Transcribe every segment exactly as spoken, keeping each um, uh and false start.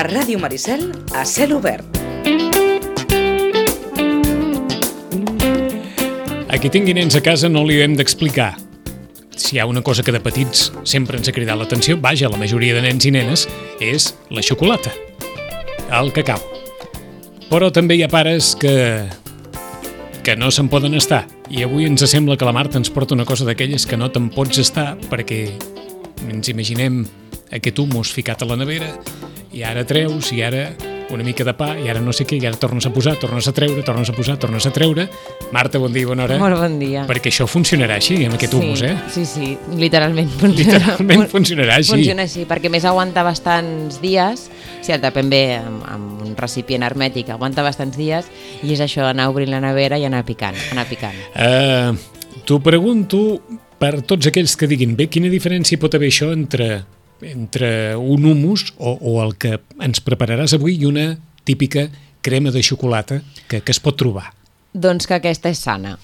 A Ràdio Maricel, a cel obert. A qui tingui nens a casa no li hem d'explicar. Si hi ha una cosa que de petits sempre ens ha cridat l'atenció, vaja, la majoria de nens i nenes, és la xocolata, el cacau. Però també hi ha pares que, que no se'n poden estar. I avui ens sembla que la Marta ens porta una cosa d'aquelles que no te'n pots estar perquè ens imaginem aquest humus ficat a la nevera i ara treus, i ara una mica de pa, i ara no sé què, i ara tornes a posar, tornes a treure, tornes a posar, tornes a treure. Marta, bon dia, bona hora. Molt bon dia. Perquè això funcionarà així, amb aquest sí, humus, eh? Sí, sí, literalment funcionarà. Literalment funcionarà així. Funciona així, perquè més aguanta bastants dies, si el tapem bé amb, amb un recipient hermètic, aguanta bastants dies, i és això, anar obrint la nevera i anar picant, anar picant. Uh, T'ho pregunto per tots aquells que diguin, bé, quina diferència pot haver això entre... entre un humus o, o el que ens prepararàs avui i una típica crema de xocolata que, que es pot trobar? Doncs que aquesta és sana.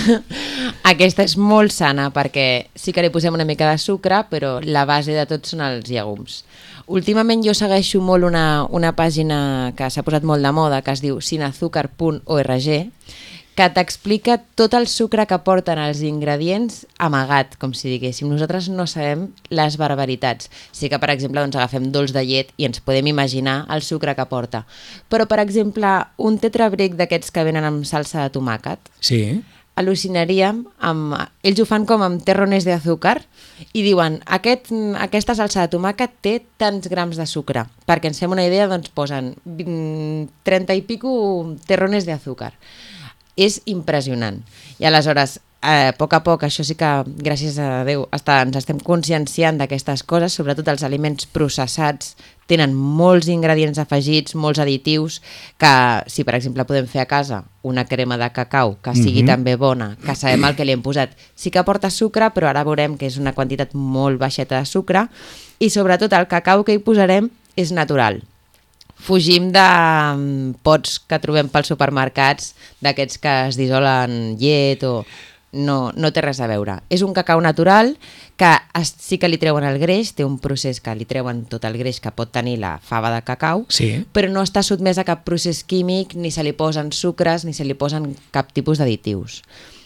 Aquesta és molt sana perquè sí que li posem una mica de sucre, però la base de tot són els llegums. Últimament jo segueixo molt una, una pàgina que s'ha posat molt de moda, que es diu sin azúcar punt org, que t'explica tot el sucre que porten els ingredients amagat, com si diguéssim. Nosaltres no sabem les barbaritats. Sí que, per exemple, doncs agafem dolç de llet i ens podem imaginar el sucre que porta. Però, per exemple, un tetrabric d'aquests que venen amb salsa de tomàquet, sí. Al·lucinaríem amb... Ells ho fan com amb terrones d'azúcar i diuen, Aquest, aquesta salsa de tomàquet té tants grams de sucre. Perquè ens fem una idea, doncs posen trenta i pico terrones d'azúcar. És impressionant. I aleshores, eh, a poc a poc, això sí que, gràcies a Déu, està, ens estem conscienciant d'aquestes coses, sobretot els aliments processats tenen molts ingredients afegits, molts additius, que si, per exemple, podem fer a casa una crema de cacau que sigui mm-hmm. també bona, que sabem el que li hem posat, sí que porta sucre, però ara veurem que és una quantitat molt baixeta de sucre, i sobretot el cacau que hi posarem és natural. Fugim de pots que trobem pels supermercats, d'aquests que es dissolen llet o... No, no té res a veure. És un cacau natural que es, sí que li treuen el greix, té un procés que li treuen tot el greix que pot tenir la fava de cacau, sí. Però no està sotmès a cap procés químic, ni se li posen sucres, ni se li posen cap tipus d'additius.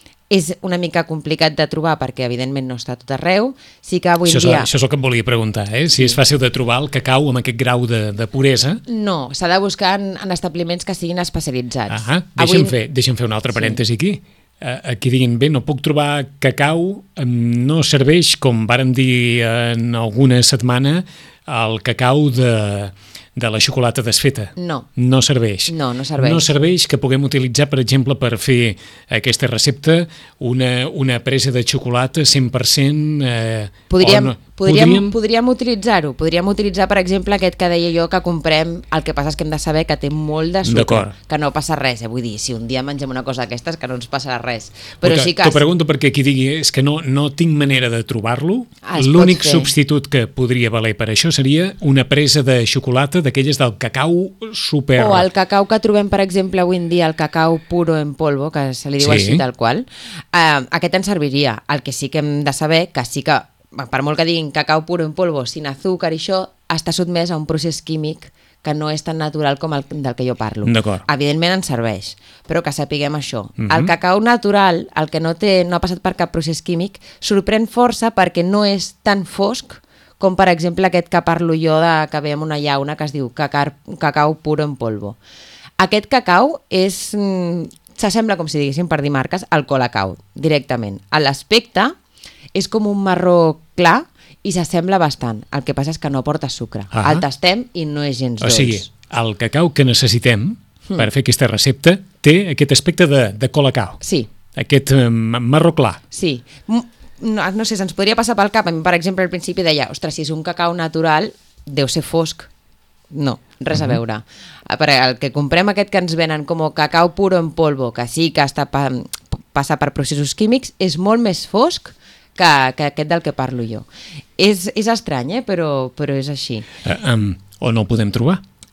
És una mica complicat de trobar perquè, evidentment, no està tot arreu. Sí que avui això, és, dia... això és el que em volia preguntar, eh? Si és fàcil de trobar el cacau amb aquest grau de, de puresa. No, s'ha de buscar en, en establiments que siguin especialitzats. Ah, deixa'm, avui... fer, deixa'm fer un altre parèntesi sí. aquí. Uh, aquí diguin, bé, no puc trobar cacau, no serveix, com vàrem dir en alguna setmana, el cacau de... de la xocolata desfeta. No. No serveix. No, no serveix. No serveix que puguem utilitzar, per exemple, per fer aquesta recepta, una, una presa de xocolata cent per cent... Eh, podríem, no, podríem, podríem... podríem utilitzar-ho. Podríem utilitzar, per exemple, aquest que deia jo que comprem, el que passa és que hem de saber que té molt de sucre, que no passa res. Eh? Vull dir, si un dia mengem una cosa d'aquestes, que no ens passarà res. Però okay, sí que... T'ho pregunto perquè qui digui és que no, no tinc manera de trobar-lo. Ah, l'únic substitut que podria valer per això seria una presa de xocolata d'aquelles del cacau super... O el cacau que trobem, per exemple, avui en dia, el cacau puro en polvo, que se li diu sí. així tal qual, eh, aquest ens serviria. El que sí que hem de saber, que sí que, per molt que diguin cacau puro en polvo, sin azúcar i això, està sotmès a un procés químic que no és tan natural com el del que jo parlo. D'acord. Evidentment ens serveix, però que sapiguem això. Mm-hmm. El cacau natural, el que no, té, no ha passat per cap procés químic, sorprèn força perquè no és tan fosc com per exemple aquest que parlo jo de, que veiem una llauna que es diu cacar, cacau puro en polvo. Aquest cacau és, s'assembla, com si diguéssim per dir marques, al colacau, directament. A l'aspecte és com un marró clar i s'assembla bastant. El que passa és que no porta sucre. Ah. El tastem i no és gens dolç. O sigui, el cacau que necessitem hmm. per fer aquesta recepta té aquest aspecte de, de colacau. Sí. Aquest um, marró clar. Sí. No, no sé, se'ns podria passar pel cap. A mi, per exemple, al principi deia, ostres, si és un cacau natural, deu ser fosc. No, res a veure. Per el que comprem aquest que ens venen com a cacau puro en polvo, que sí que està pa, passa per processos químics, és molt més fosc que, que aquest del que parlo jo. És, és estrany, eh? però, però és així. Uh, um, o no el podem trobar?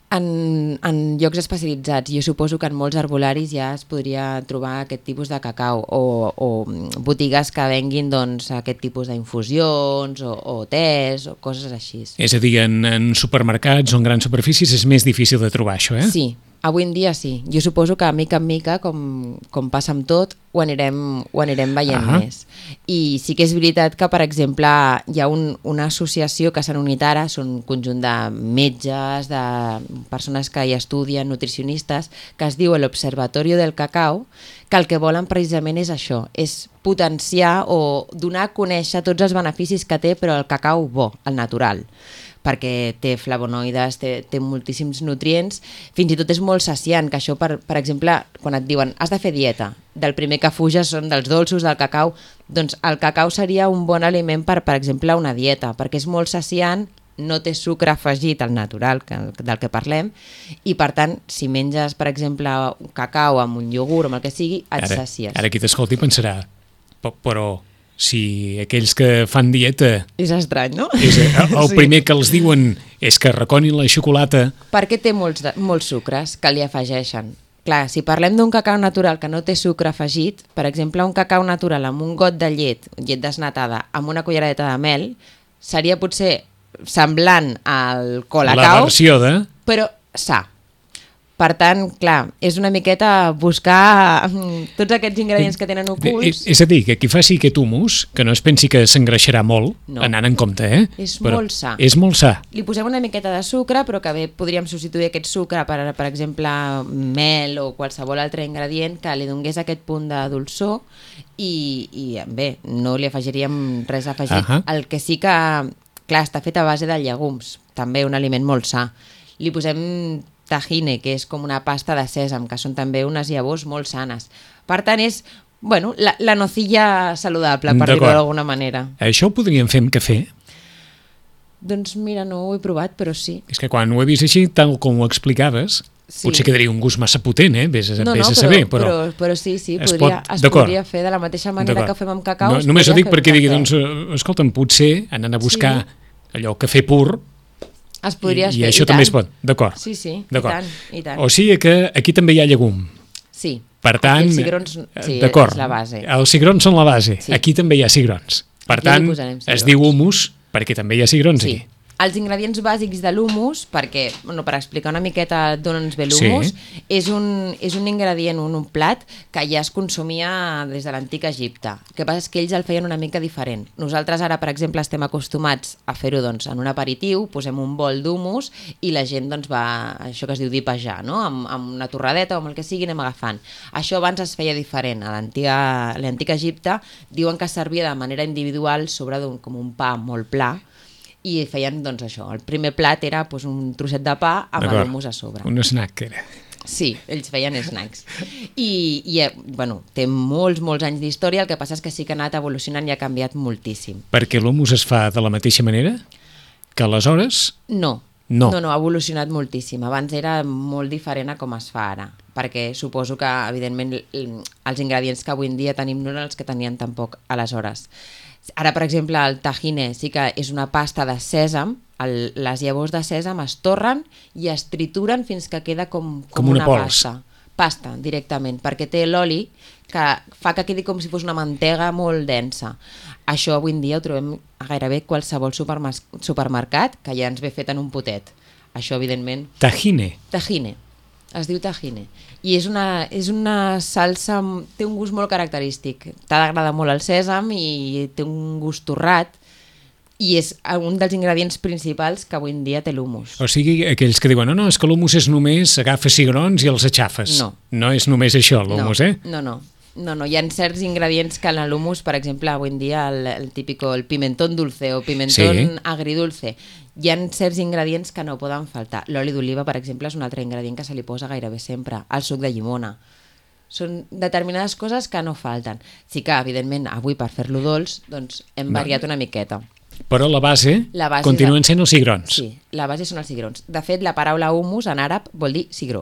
En, en llocs especialitzats, jo suposo que en molts arbolaris ja es podria trobar aquest tipus de cacau o, o botigues que venguin doncs, aquest tipus d'infusions o, o tés o coses així. És a dir, en, en supermercats o en grans superfícies és més difícil de trobar això, eh? Sí, avui en dia sí. Jo suposo que mica en mica, com, com passa amb tot, ho anirem, ho anirem veient ah. més. I sí que és veritat que, per exemple, hi ha un, una associació que s'han unit ara, són un conjunt de metges, de persones que hi estudien, nutricionistes, que es diu l'Observatorio del Cacau, que el que volen precisament és això, és potenciar o donar a conèixer tots els beneficis que té, però el cacau bo, el natural, perquè té flavonoides, té, té moltíssims nutrients, fins i tot és molt saciant, que això, per, per exemple, quan et diuen has de fer dieta, del primer que fuges són dels dolços, del cacau, doncs el cacau seria un bon aliment per, per exemple, una dieta, perquè és molt saciant, no té sucre afegit al natural, que, del que parlem, i per tant, si menges, per exemple, un cacau amb un iogurt o amb el que sigui, et ara, sacies. Ara qui t'escolti pensarà, però si aquells que fan dieta... És estrany, no? És, el sí. primer que els diuen és que reconin la xocolata... Perquè té molts, de, molts sucres que li afegeixen. Clar, si parlem d'un cacau natural que no té sucre afegit, per exemple, un cacau natural amb un got de llet, llet desnatada, amb una culleradeta de mel, seria potser semblant al colacau, la versió de... però sa. Per tant, clar, és una miqueta buscar tots aquests ingredients que tenen ocults. És, és a dir, que qui faci aquest humus, que no es pensi que s'engreixarà molt, no. anant en compte, eh? És però molt sa. És molt sa. Li posem una miqueta de sucre, però que bé podríem substituir aquest sucre per, per exemple, mel o qualsevol altre ingredient que li donés aquest punt de dolçor i, i bé, no li afegiríem res afegit. Uh -huh. El que sí que, clar, està fet a base de llegums, també un aliment molt sa. Li posem tahine, que és com una pasta de sèsam, que són també unes llavors molt sanes. Per tant, és bueno, la, la nocilla saludable, per dir-ho d'alguna manera. Això ho podríem fer amb cafè? Doncs mira, no ho he provat, però sí. És que quan ho he vist així, tal com ho explicaves, sí. potser quedaria un gust massa potent, eh? Vés, no, vés no, a saber, però, però... però, però sí, sí, es, podria, pot... es podria fer de la mateixa manera que ho fem amb cacau. No, només ho dic perquè digui, doncs, escolta'm, potser anant a buscar sí. allò cafè pur, es podria I, i fer, això i també tant. es pot, d'acord. Sí, sí, i tant, i tant. O sigui que aquí també hi ha llegum. Sí, per tant, els cigrons sí, és la base. Els cigrons són la base, sí. Aquí també hi ha cigrons. Per aquí tant, es diu humus perquè també hi ha cigrons sí. aquí. Els ingredients bàsics de l'humus, perquè, bueno, per explicar una miqueta d'on ens ve l'humus, sí. és, un, és un ingredient, un, un plat que ja es consumia des de l'antic Egipte. El que passa és que ells el feien una mica diferent. Nosaltres ara, per exemple, estem acostumats a fer-ho doncs, en un aperitiu, posem un bol d'humus i la gent doncs, va, això que es diu dipejar, no? amb, amb una torradeta o amb el que sigui anem agafant. Això abans es feia diferent. A l'antic Egipte diuen que es servia de manera individual sobre d'un com un pa molt pla, i feien, doncs, això. El primer plat era doncs, un trosset de pa amb l'humus a sobre. Un snack, era. Sí, ells feien snacks. I, i bueno, té molts, molts anys d'història, el que passa és que sí que ha anat evolucionant i ha canviat moltíssim. Perquè l'humus es fa de la mateixa manera que aleshores? No. No. no, no, ha evolucionat moltíssim. Abans era molt diferent a com es fa ara, perquè suposo que, evidentment, els ingredients que avui en dia tenim no eren els que tenien tampoc aleshores. Ara, per exemple, el tahine sí que és una pasta de sèsam, el, les llavors de sèsam es torren i es trituren fins que queda com, com, com una, una pols. pasta. Pasta, directament, perquè té l'oli que fa que quedi com si fos una mantega molt densa. Això avui en dia ho trobem a gairebé qualsevol supermercat, que ja ens ve fet en un potet. Això, evidentment... Tahine. Tahine. Es diu tahine. I és una, és una salsa... Té un gust molt característic. T'ha d'agradar molt el sèsam i té un gust torrat. I és un dels ingredients principals que avui en dia té l'humus. O sigui, aquells que diuen, no, no, és que l'humus és només agafes cigrons i els aixafes. No. No és només això, l'humus, no, eh? No, no. No, no, hi ha certs ingredients que en l'humus, per exemple, avui en dia el, el típico, el pimentón dulce o pimentón sí. agridulce, hi ha certs ingredients que no poden faltar. L'oli d'oliva, per exemple, és un altre ingredient que se li posa gairebé sempre. El suc de llimona. Són determinades coses que no falten. Sí que, evidentment, avui per fer-lo dolç, doncs hem no. variat una miqueta. Però la base, la base continuen de... sent els cigrons. Sí, la base són els cigrons. De fet, la paraula humus en àrab vol dir cigró.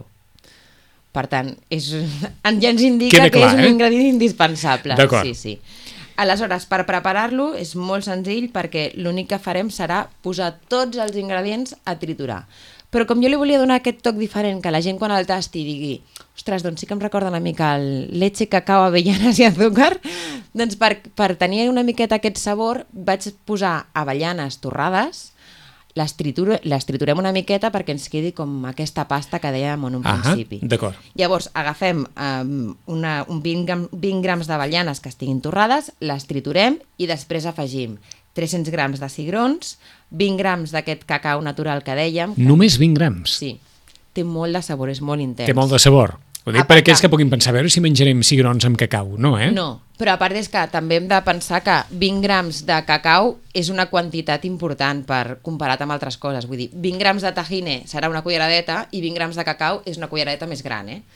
Per tant, és, ja ens indica Queda que clar, és un eh? ingredient indispensable. D'acord. Sí, sí. Aleshores, per preparar-lo és molt senzill perquè l'únic que farem serà posar tots els ingredients a triturar. Però com jo li volia donar aquest toc diferent, que la gent quan el tasti digui ostres, doncs sí que em recorda una mica el leche, cacao, avellanes i azúcar, doncs per, per tenir una miqueta aquest sabor vaig posar avellanes torrades, les, trituro, les triturem una miqueta perquè ens quedi com aquesta pasta que dèiem en un ah, principi. D'acord. Llavors agafem um, una, un vint, gram, vint grams d'avellanes que estiguin torrades, les triturem i després afegim tres-cents grams de cigrons, vint grams d'aquest cacau natural que dèiem. Que... Només vint grams? Sí. Té molt de sabor, és molt intens. Té molt de sabor. Ho dic per aquells que puguin pensar, a veure si menjarem cigrons amb cacau, no, eh? No, però a part és que també hem de pensar que vint grams de cacau és una quantitat important per comparat amb altres coses. Vull dir, vint grams de tajine serà una culleradeta i vint grams de cacau és una culleradeta més gran, eh?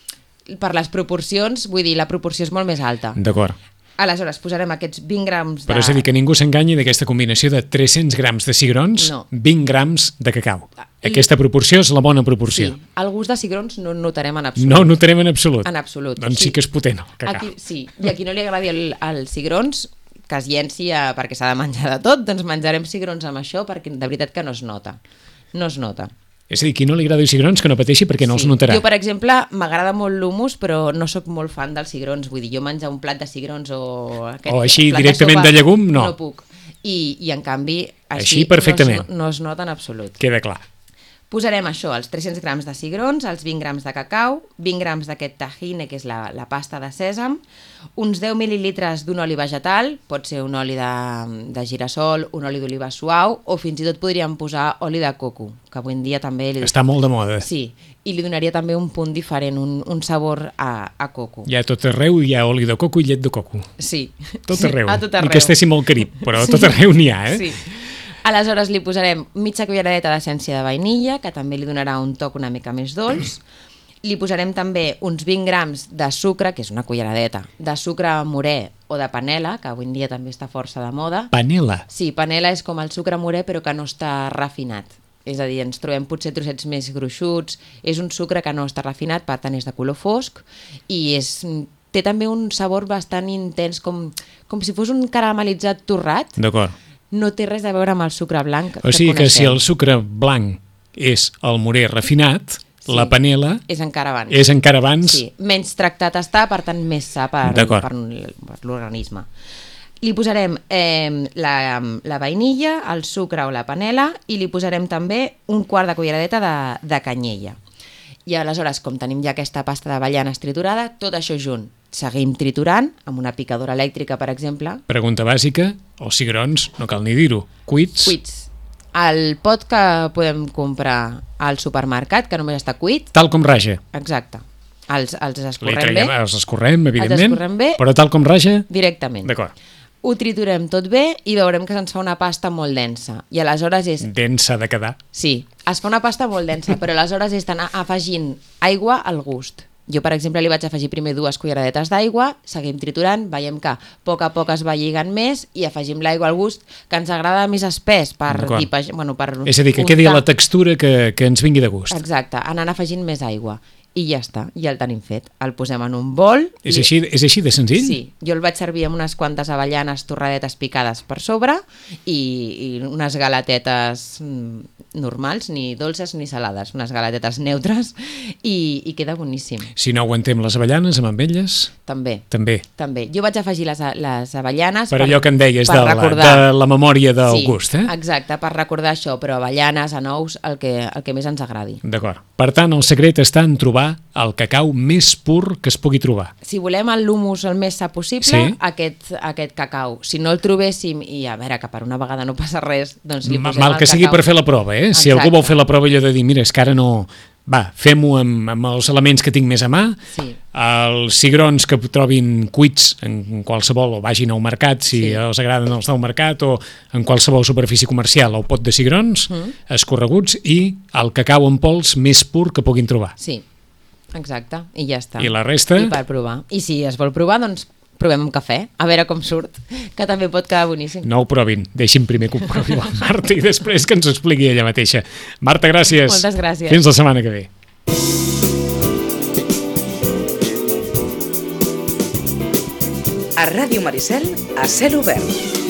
Per les proporcions, vull dir, la proporció és molt més alta. D'acord. Aleshores, posarem aquests vint grams de... Però és a dir, que ningú s'enganyi d'aquesta combinació de tres-cents grams de cigrons, no. vint grams de cacau. I... Aquesta proporció és la bona proporció. Sí, el gust de cigrons no notarem en absolut. No el notarem en absolut. En absolut. Doncs sí, sí que és potent el cacau. Aquí, sí, i a qui no li agradi el, el cigrons, que es llenci a, perquè s'ha de menjar de tot, doncs menjarem cigrons amb això perquè de veritat que no es nota. No es nota. És a dir, qui no li agrada els cigrons que no pateixi perquè no sí. els notarà. Jo, per exemple, m'agrada molt l'humus, però no sóc molt fan dels cigrons. Vull dir, jo menjar un plat de cigrons o... Aquest o així plat directament de, sopa, de llegum, no. No puc. I, i en canvi, així, així perfectament. No, es, no es nota en absolut. Queda clar. Posarem això, els tres-cents grams de cigrons, els vint grams de cacau, vint grams d'aquest tahine, que és la, la pasta de sèsam, uns deu mil·lilitres d'un oli vegetal, pot ser un oli de, de girassol, un oli d'oliva suau, o fins i tot podríem posar oli de coco, que avui en dia també... Li... Està molt de moda. Sí, i li donaria també un punt diferent, un, un sabor a, a coco. Hi ha tot arreu, hi ha oli de coco i llet de coco. Sí. Tot arreu. A tot arreu. Ni que estéssim molt Carib, però a tot arreu n'hi ha, eh? Sí. Aleshores li posarem mitja culleradeta d'essència de vainilla, que també li donarà un toc una mica més dolç. Li posarem també uns vint grams de sucre, que és una culleradeta, de sucre morè o de panela, que avui en dia també està força de moda. Panela? Sí, panela és com el sucre morè però que no està refinat. És a dir, ens trobem potser trossets més gruixuts, és un sucre que no està refinat, per tant és de color fosc i és... té també un sabor bastant intens, com, com si fos un caramelitzat torrat. D'acord. No té res a veure amb el sucre blanc. O sigui que, que si el sucre blanc és el morè refinat, sí, la panela és encara abans. És encara abans. Sí, menys tractat està, per tant més sa per, per, per l'organisme. Li posarem eh, la, la vainilla, el sucre o la panela i li posarem també un quart de culleradeta de, de canyella. I aleshores, com tenim ja aquesta pasta d'avellanes triturada, tot això junt. Seguim triturant, amb una picadora elèctrica, per exemple. Pregunta bàsica, els cigrons, no cal ni dir-ho, cuits? Cuits. El pot que podem comprar al supermercat, que només està cuit... Tal com raja. Exacte. Els, els escorrem traiem, bé. Els escorrem, evidentment, els escorrem bé, però tal com raja... Directament. D'acord. Ho triturem tot bé i veurem que se'ns fa una pasta molt densa. I aleshores és... Densa de quedar. Sí, es fa una pasta molt densa, però aleshores és d'anar afegint aigua al gust. Jo, per exemple, li vaig afegir primer dues culleradetes d'aigua, seguim triturant, veiem que a poc a poc es va lligant més i afegim l'aigua al gust, que ens agrada més espès per... Dipa, bueno, per és a dir, que untar. Quedi la textura que, que ens vingui de gust. Exacte, anant afegint més aigua. I ja està, ja el tenim fet. El posem en un bol. És, i... així, és així de senzill? Sí, jo el vaig servir amb unes quantes avellanes torradetes picades per sobre i, i unes galatetes normals, ni dolces ni salades, unes galatetes neutres i, i queda boníssim. Si no aguantem les avellanes amb elles? També. També. També. Jo vaig afegir les, les avellanes per, per allò que em deies de la, de la memòria del sí, gust, eh? Exacte, per recordar això, però avellanes, anous, el que, el que més ens agradi. D'acord. Per tant, el secret està en trobar el cacau més pur que es pugui trobar. Si volem l'humus el més sa possible, sí, aquest, aquest cacau. Si no el trobéssim, i a veure, que per una vegada no passa res, doncs li posem mal el que sigui cacau. Per fer la prova, eh? Si Exacte. Algú vol fer la prova allò de dir, mira, és que ara no... Va, fem-ho amb, amb els elements que tinc més a mà, sí, els cigrons que trobin cuits en qualsevol, o vagin al mercat si sí, els agraden els del mercat, o en qualsevol superfície comercial, el pot de cigrons mm. escorreguts i el cacau en pols més pur que puguin trobar. Sí, exacte, i ja està. I la resta? I per provar. I si es vol provar, doncs provem un cafè, a veure com surt, que també pot quedar boníssim. No ho provin, deixin primer que ho provi la Marta i després que ens ho expliqui ella mateixa. Marta, gràcies. Moltes gràcies. Fins la setmana que ve. A Ràdio Maricel, a cel obert.